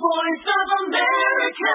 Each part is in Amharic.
Voice of America.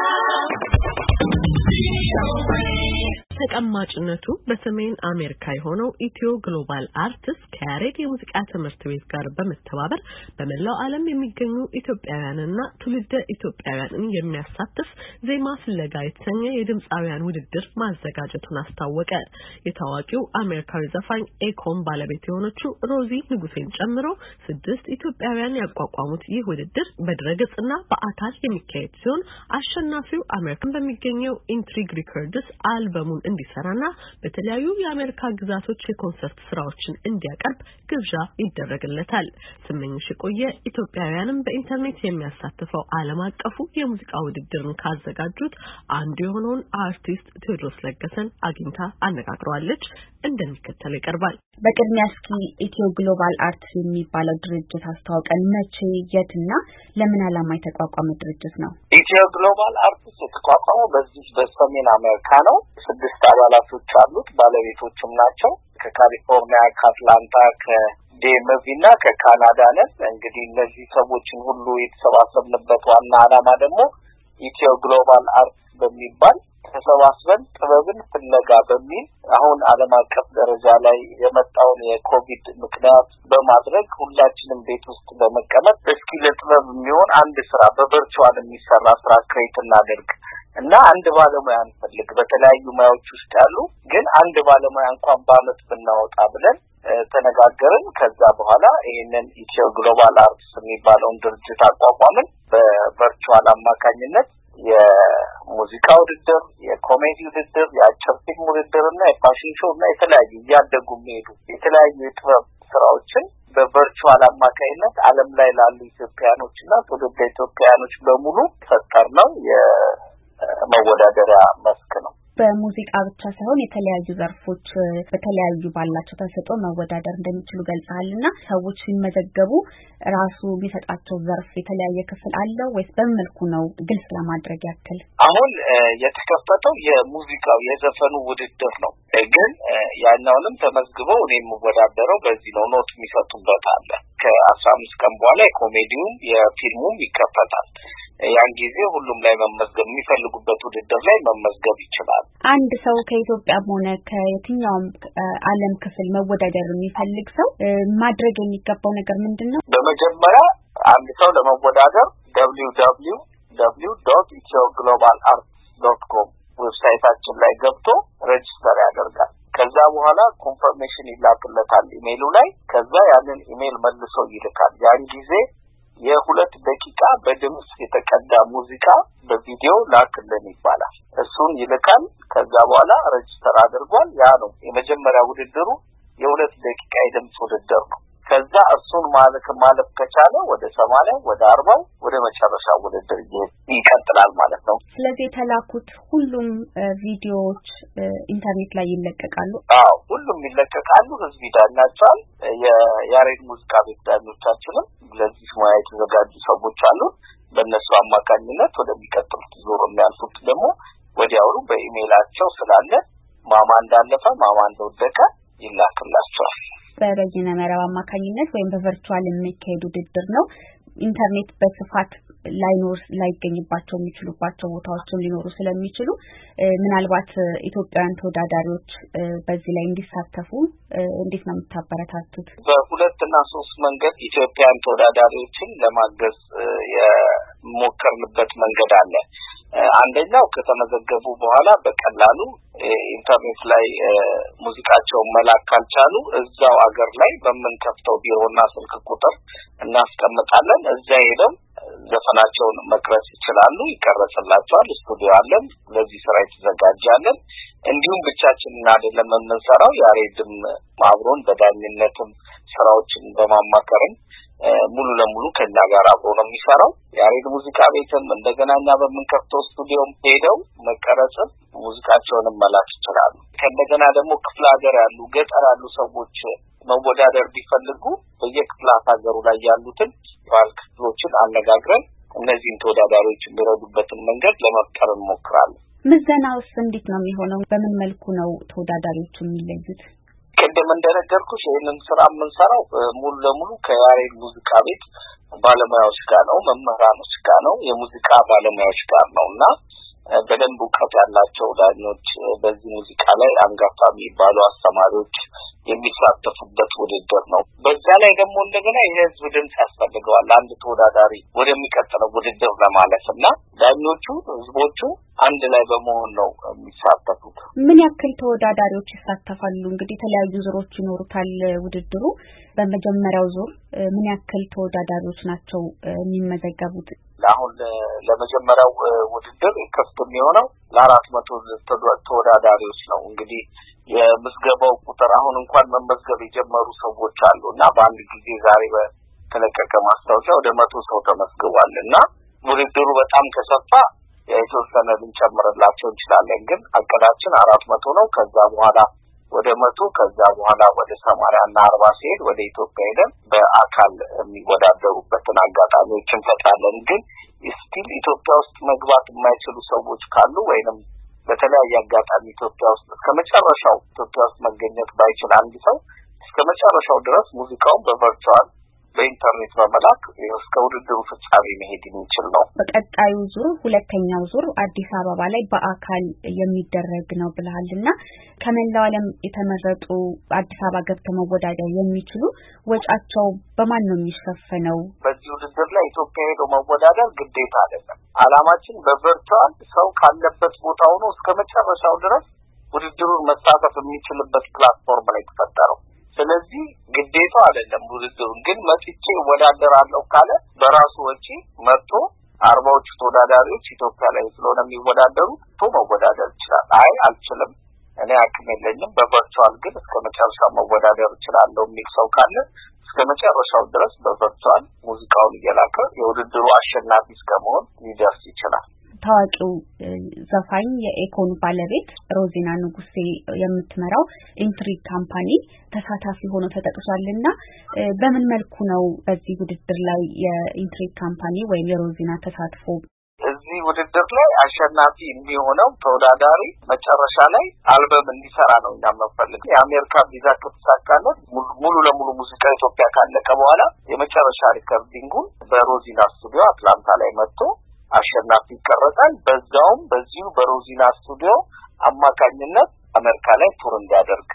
ተቀማጭነቱ በሰሜን አሜሪካ የሆነው ኢትዮ ግሎባል አርትስ ከያሬድ የሙዚቃ ትምህርት ቤት ጋር በመተባበር በመላው ዓለም የሚገኙ ኢትዮጵያውያንና ትውልደ ኢትዮጵያውያንን የሚያሳትፍ ዜማ ፍለጋ የተሰኘ የድምጻውያን ውድድር ማዘጋጀቱን አስታወቀ። የታዋቂው አሜሪካዊ ዘፋኝ ኤኮን ባለቤት የሆነችው ሮዚ ንጉሴን ጨምሮ 6 ኢትዮጵያውያን ያቋቋሙት ይህ ውድድር በድረገጽና በአካል የሚካሄድ ሲሆን አሸናፊው አሜሪካን በሚገኘው ኢንትሪግ ሪከርድስ አልበሙን እንዲሰራና በተለያዩ የአሜሪካ ግዛቶች የኮንሰርት ስራዎችን እንዲያቀርብ ግብዣ ይደረግለታል። ስመኝሽ ቆየ ኢትዮጵያውያንን በኢንተርኔት የሚያሳትፈው ዓለም አቀፉ የሙዚቃ ውድድርን ካዘጋጁት አንዱ የሆነውን አርቲስት ቴዎድሮስ ለገሰን አግኝታ አነጋግረዋለች። እንደሚከተለው ይቀርባል። በቅድሚያ እስኪ ኢትዮ ግሎባል አርትስ የሚባለው ድርጅት አስተዋውቀን። መቼ፣ የትና ለምን ዓላማ የተቋቋመ ድርጅት ነው? ኢትዮ ግሎባል አርትስ የተቋቋመው በዚህ በሰሜን አሜሪካ ነው። 6 አባላቶች አሉት፣ ባለቤቶችም ናቸው። ከካሊፎርኒያ፣ ከአትላንታ፣ ከዴንቨርና ከካናዳ ነን። እንግዲህ እነዚህ ሰዎችን ሁሉ የተሰባሰብንበት ዋና ዓላማ ደግሞ ኢትዮ ግሎባል አርትስ በሚባል ተሰባስበን ጥበብን ፍለጋ በሚል አሁን ዓለም አቀፍ ደረጃ ላይ የመጣውን የኮቪድ ምክንያት በማድረግ ሁላችንም ቤት ውስጥ በመቀመጥ እስኪ ለጥበብ የሚሆን አንድ ስራ በቨርቹዋል የሚሰራ ስራ ክሬት እናድርግ እና አንድ ባለሙያ እንፈልግ፣ በተለያዩ ሙያዎች ውስጥ ያሉ ግን አንድ ባለሙያ እንኳን በአመት ብናወጣ ብለን ተነጋገርን። ከዛ በኋላ ይሄንን ኢትዮ ግሎባል አርትስ የሚባለውን ድርጅት አቋቋምን። በቨርቹዋል አማካኝነት የሙዚቃ ውድድር፣ የኮሜዲ ውድድር፣ የአጭር ፊልም ውድድር እና የፋሽን ሾው እና የተለያዩ እያደጉ የሚሄዱ የተለያዩ የጥበብ ስራዎችን በቨርቹዋል አማካኝነት ዓለም ላይ ላሉ ኢትዮጵያኖች እና ትውልደ ኢትዮጵያኖች በሙሉ ፈጠርነው የመወዳደሪያ መስክ ነው። በሙዚቃ ብቻ ሳይሆን የተለያዩ ዘርፎች በተለያዩ ባላቸው ተሰጥኦ መወዳደር እንደሚችሉ ገልጸሃልና ሰዎች ሲመዘገቡ ራሱ የሚሰጣቸው ዘርፍ የተለያየ ክፍል አለው ወይስ በመልኩ ነው? ግልጽ ለማድረግ ያክል አሁን የተከፈተው የሙዚቃው የዘፈኑ ውድድር ነው። ግን ያኛውንም ተመዝግበው እኔ የምወዳደረው በዚህ ነው። ኖት የሚሰጡበት አለ። ከ15 ቀን በኋላ የኮሜዲውም የፊልሙም ይከፈታል። ያን ጊዜ ሁሉም ላይ መመዝገብ የሚፈልጉበት ውድድር ላይ መመዝገብ ይችላል። አንድ ሰው ከኢትዮጵያም ሆነ ከየትኛውም ዓለም ክፍል መወዳደር የሚፈልግ ሰው ማድረግ የሚገባው ነገር ምንድነው? በመጀመሪያ አንድ ሰው ለመወዳደር www.ethioglobal.com ዌብሳይታችን ላይ ገብቶ ሬጅስተር ያደርጋል። ከዛ በኋላ ኮንፈርሜሽን ይላክለታል ኢሜይሉ ላይ። ከዛ ያንን ኢሜይል መልሶ ይልካል። ያን ጊዜ የ2 ደቂቃ በድምጽ የተቀዳ ሙዚቃ በቪዲዮ ላክልን ይባላል። እሱን ይልካል። ከዛ በኋላ ሬጅስተር አድርጓል። ያ ነው የመጀመሪያ ውድድሩ። የ2 ደቂቃ የድምጽ ውድድር ነው። ከዛ እሱን ማለፍ ከቻለ ወደ 80 ወደ 40 ወደ መጨረሻ ውድድር ይቀጥላል ማለት ነው። ስለዚህ የተላኩት ሁሉም ቪዲዮዎች ኢንተርኔት ላይ ይለቀቃሉ? አዎ፣ ሁሉም ይለቀቃሉ። ህዝብ ይዳኛቸዋል። የያሬድ ሙዚቃ ቤት ዳኞቻችንም ለዚህ ሙያ የተዘጋጁ ሰዎች አሉ። በእነሱ አማካኝነት ወደሚቀጥሉት ዙር የሚያልፉት ደግሞ ወዲያውኑ በኢሜይላቸው ስላለ ማማ እንዳለፈ ማማ እንደወደቀ ይላክላቸዋል። በበይነ መረብ አማካኝነት ወይም በቨርቹዋል የሚካሄድ ውድድር ነው። ኢንተርኔት በስፋት ላይገኝባቸው የሚችሉባቸው ቦታዎችም ሊኖሩ ስለሚችሉ ምናልባት ኢትዮጵያውያን ተወዳዳሪዎች በዚህ ላይ እንዲሳተፉ እንዴት ነው የምታበረታቱት? በ2 እና 3 መንገድ ኢትዮጵያውያን ተወዳዳሪዎችን ለማገዝ የሞከርንበት መንገድ አለ። አንደኛው ከተመዘገቡ በኋላ በቀላሉ ኢንተርኔት ላይ ሙዚቃቸውን መላክ ካልቻሉ እዛው አገር ላይ በመንከፍተው ቢሮና ስልክ ቁጥር እናስቀምጣለን። እዛ ሄደው ዘፈናቸውን መቅረጽ ይችላሉ። ይቀርጽላቸዋል። ስቱዲዮ አለን። ለዚህ ስራ የተዘጋጃለን። እንዲሁም ብቻችንን አይደለም የምንሰራው። ያሬድም አብሮን በዳኝነትም ስራዎችን በማማከርም ሙሉ ለሙሉ ከኛ ጋር አብሮ ነው የሚሰራው። ያሬድ ሙዚቃ ቤትም እንደገናኛ በመንከፍተው ስቱዲዮም ሄደው መቀረጽም ሙዚቃቸውንም መላክ ይችላሉ። ከእንደገና ደግሞ ክፍለ ሀገር ያሉ ገጠር ያሉ ሰዎች መወዳደር ቢፈልጉ በየክፍለ ሀገሩ ላይ ያሉትን ባል ክፍሎችን አነጋግረን እነዚህን ተወዳዳሪዎች የሚረዱበትን መንገድ ለመፍጠር እንሞክራለን። ምዘናውስ እንዴት ነው የሚሆነው? በምን መልኩ ነው ተወዳዳሪዎች የሚለዩት? ቀደም እንደነገርኩሽ ይሄንን ስራ የምንሰራው ሙሉ ለሙሉ ከያሬድ ሙዚቃ ቤት ባለሙያዎች ጋር ነው፣ መምህራኖች ጋር ነው፣ የሙዚቃ ባለሙያዎች ጋር ነውና በደንብ ዕውቀት ያላቸው ዳኞች በዚህ ሙዚቃ ላይ አንጋፋ የሚባሉ አስተማሪዎች የሚሳተፉበት ውድድር ነው። በዛ ላይ ደግሞ እንደገና የህዝብ ድምጽ ያስፈልገዋል አንድ ተወዳዳሪ ወደሚቀጥለው ውድድር ለማለፍና ዳኞቹ ህዝቦቹ አንድ ላይ በመሆን ነው የሚሳተፉት። ምን ያክል ተወዳዳሪዎች ይሳተፋሉ? እንግዲህ የተለያዩ ዙሮች ይኖሩታል ውድድሩ። በመጀመሪያው ዙር ምን ያክል ተወዳዳሪዎች ናቸው የሚመዘገቡት? አሁን ለመጀመሪያው ውድድር ክፍት የሚሆነው ለ400 ተወዳዳሪዎች ነው። እንግዲህ የምዝገባው ቁጥር አሁን እንኳን መመዝገብ የጀመሩ ሰዎች አሉና በአንድ ጊዜ ዛሬ በተለቀቀ ማስታወቂያ ወደ 100 ሰው ተመዝግቧልና ውድድሩ በጣም ከሰፋ የተወሰነ ልንጨምርላቸው እንችላለን። ግን አቀዳችን 400 ነው። ከዛ በኋላ ወደ 100 ከዛ በኋላ ወደ 80 እና 40 ሲሄድ ወደ ኢትዮጵያ ሄደን በአካል የሚወዳደሩበትን አጋጣሚዎች እንፈጥራለን። ግን ስቲል ኢትዮጵያ ውስጥ መግባት የማይችሉ ሰዎች ካሉ ወይንም በተለያየ አጋጣሚ ኢትዮጵያ ውስጥ እስከመጨረሻው ኢትዮጵያ ውስጥ መገኘት ባይችል አንድ ሰው እስከመጨረሻው ድረስ ሙዚቃውን በቨርቹዋል በኢንተርኔት በመላክ እስከ ውድድሩ ፍጻሜ መሄድ የሚችል ነው። በቀጣዩ ዙር ሁለተኛው ዙር አዲስ አበባ ላይ በአካል የሚደረግ ነው ብለሃልና ከመላው ዓለም የተመረጡ አዲስ አበባ ገብተው መወዳደር የሚችሉ ወጫቸው በማን ነው የሚሸፈነው? በዚህ ውድድር ላይ ኢትዮጵያ ሄዶ መወዳደር ግዴታ አይደለም። አላማችን በቨርቹዋል ሰው ካለበት ቦታ ሆኖ እስከመጨረሻው ድረስ ውድድሩን መሳተፍ የሚችልበት ፕላትፎርም ላይ ተፈጠረው። ስለዚህ ግዴታ አይደለም። ውድድሩን ግን መጥቼ ወዳደራለሁ ካለ በራሱ ወጪ መጥቶ 40ዎቹ ተወዳዳሪዎች ኢትዮጵያ ላይ ስለሆነ የሚወዳደሩ መወዳደር ይችላል። አይ አልችልም እኔ አቅም የለኝም በቨርቹዋል ግን እስከመጨረሻው መወዳደር እችላለሁ የሚል ሰው ካለ እስከመጨረሻው ድረስ በቨርቹዋል ሙዚቃውን እየላከ የውድድሩ አሸናፊ እስከመሆን ሊደርስ ይችላል። ታዋቂው ዘፋኝ የኤኮን ባለቤት ሮዚና ንጉሴ የምትመራው ኢንትሪግ ካምፓኒ ተሳታፊ ሆኖ ተጠቅሷልና በምን መልኩ ነው በዚህ ውድድር ላይ የኢንትሪግ ካምፓኒ ወይም የሮዚና ተሳትፎ? እዚህ ውድድር ላይ አሸናፊ የሚሆነው ተወዳዳሪ መጨረሻ ላይ አልበም እንዲሰራ ነው እና መፈልግ የአሜሪካ ቪዛ ከተሳካለት ሙሉ ለሙሉ ሙዚቃ ኢትዮጵያ ካለቀ በኋላ የመጨረሻ ሪከርዲንጉን በሮዚና ስቱዲዮ አትላንታ ላይ መጥቶ አሸናፊ ይቀርጻል። በዛውም በዚሁ በሮዚና ስቱዲዮ አማካኝነት አሜሪካ ላይ ቱር እንዲያደርግ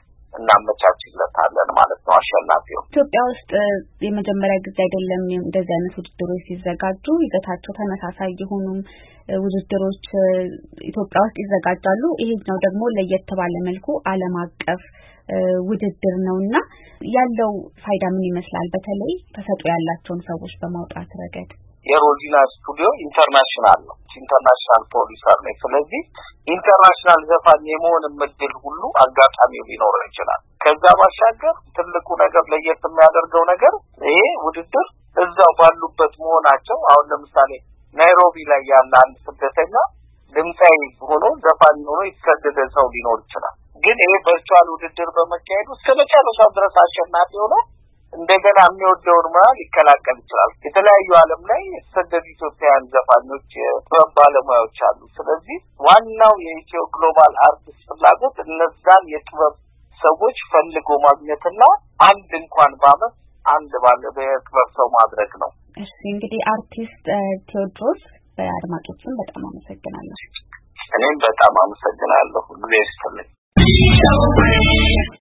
እናመቻችለታለን ማለት ነው። አሸናፊው ኢትዮጵያ ውስጥ የመጀመሪያ ጊዜ አይደለም እንደዚህ አይነት ውድድሮች ሲዘጋጁ ይዘታቸው ተመሳሳይ የሆኑ ውድድሮች ኢትዮጵያ ውስጥ ይዘጋጃሉ። ይሄኛው ደግሞ ለየት ባለ መልኩ ዓለም አቀፍ ውድድር ነውና ያለው ፋይዳ ምን ይመስላል? በተለይ ተሰጥኦ ያላቸውን ሰዎች በማውጣት ረገድ የሮዚና ስቱዲዮ ኢንተርናሽናል ነው። ኢንተርናሽናል ፕሮዲዩሰር ነው። ስለዚህ ኢንተርናሽናል ዘፋኝ የመሆን እድል ሁሉ አጋጣሚው ሊኖር ይችላል። ከዛ ባሻገር ትልቁ ነገር ለየት የሚያደርገው ነገር ይሄ ውድድር እዛው ባሉበት መሆናቸው። አሁን ለምሳሌ ናይሮቢ ላይ ያለ አንድ ስደተኛ ድምጻዊ ሆኖ ዘፋኝ ሆኖ የተሰደደ ሰው ሊኖር ይችላል። ግን ይሄ ቨርቹዋል ውድድር በመካሄዱ እስከመጨረሻው ድረስ አሸናፊ ሆኖ እንደገና የሚወደውን ሙያ ሊከላከል ይችላል። የተለያዩ ዓለም ላይ የተሰደዱ ኢትዮጵያውያን ዘፋኞች ባለሙያዎች አሉ። ስለዚህ ዋናው የኢትዮ ግሎባል አርቲስት ፍላጎት እነዛን የጥበብ ሰዎች ፈልጎ ማግኘትና አንድ እንኳን በአመት አንድ የጥበብ ሰው ማድረግ ነው። እሺ እንግዲህ አርቲስት ቴዎድሮስ በአድማጮችም በጣም አመሰግናለሁ። እኔም በጣም አመሰግናለሁ። እግዚአብሔር ይስጥልኝ።